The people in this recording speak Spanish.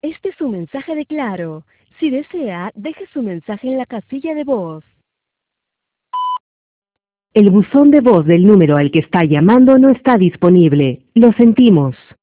Este es un mensaje de Claro. Si desea, deje su mensaje en la casilla de voz. El buzón de voz del número al que está llamando no está disponible. Lo sentimos.